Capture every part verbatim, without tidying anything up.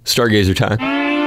Stargazer time.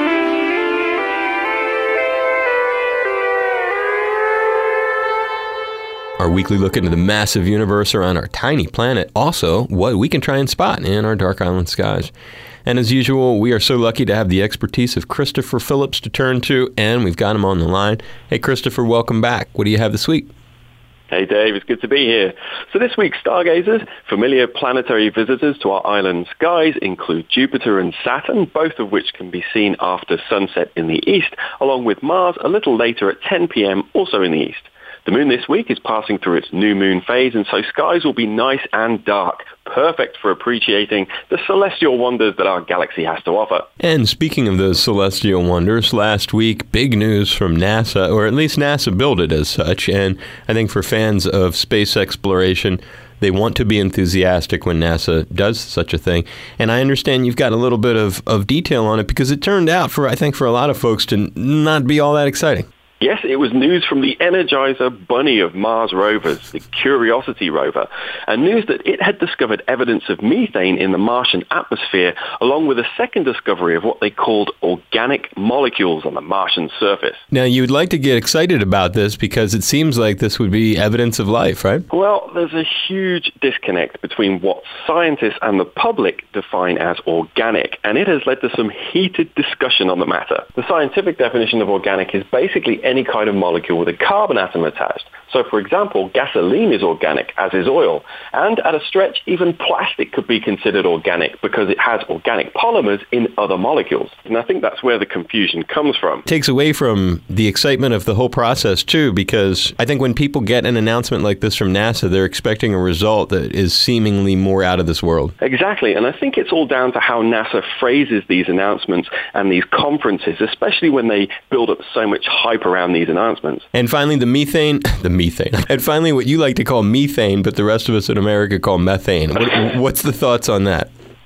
Our weekly look into the massive universe around our tiny planet. Also, what we can try and spot in our dark island skies. And as usual, we are so lucky to have the expertise of Christopher Phillips to turn to, and we've got him on the line. Hey, Christopher, welcome back. What do you have this week? Hey, Dave. It's good to be here. So this week, stargazers, familiar planetary visitors to our island skies include Jupiter and Saturn, both of which can be seen after sunset in the east, along with Mars a little later at ten p.m., also in the east. The moon this week is passing through its new moon phase, and so skies will be nice and dark, perfect for appreciating the celestial wonders that our galaxy has to offer. And speaking of those celestial wonders, last week, big news from NASA, or at least NASA billed it as such, and I think for fans of space exploration, they want to be enthusiastic when NASA does such a thing. And I understand you've got a little bit of, of detail on it, because it turned out, for I think for a lot of folks, to not be all that exciting. Yes, it was news from the Energizer Bunny of Mars rovers, the Curiosity rover, and news that it had discovered evidence of methane in the Martian atmosphere, along with a second discovery of what they called organic molecules on the Martian surface. Now, you'd like to get excited about this because it seems like this would be evidence of life, right? Well, there's a huge disconnect between what scientists and the public define as organic, and it has led to some heated discussion on the matter. The scientific definition of organic is basically any kind of molecule with a carbon atom attached. So, for example, gasoline is organic, as is oil. And at a stretch, even plastic could be considered organic because it has organic polymers in other molecules. And I think that's where the confusion comes from. It takes away from the excitement of the whole process, too, because I think when people get an announcement like this from NASA, they're expecting a result that is seemingly more out of this world. Exactly. And I think it's all down to how NASA phrases these announcements and these conferences, especially when they build up so much hype around these announcements. And finally, the methane, the methane. And finally, what you like to call methane, but the rest of us in America call methane. What, what's the thoughts on that?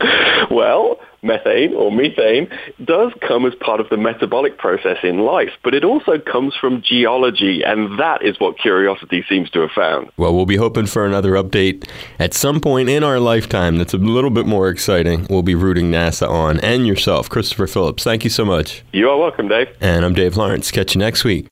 Well, methane or methane does come as part of the metabolic process in life, but it also comes from geology, and that is what Curiosity seems to have found. Well, we'll be hoping for another update at some point in our lifetime that's a little bit more exciting. We'll be rooting NASA on, and yourself, Christopher Phillips. Thank you so much. You are welcome, Dave. And I'm Dave Lawrence. Catch you next week.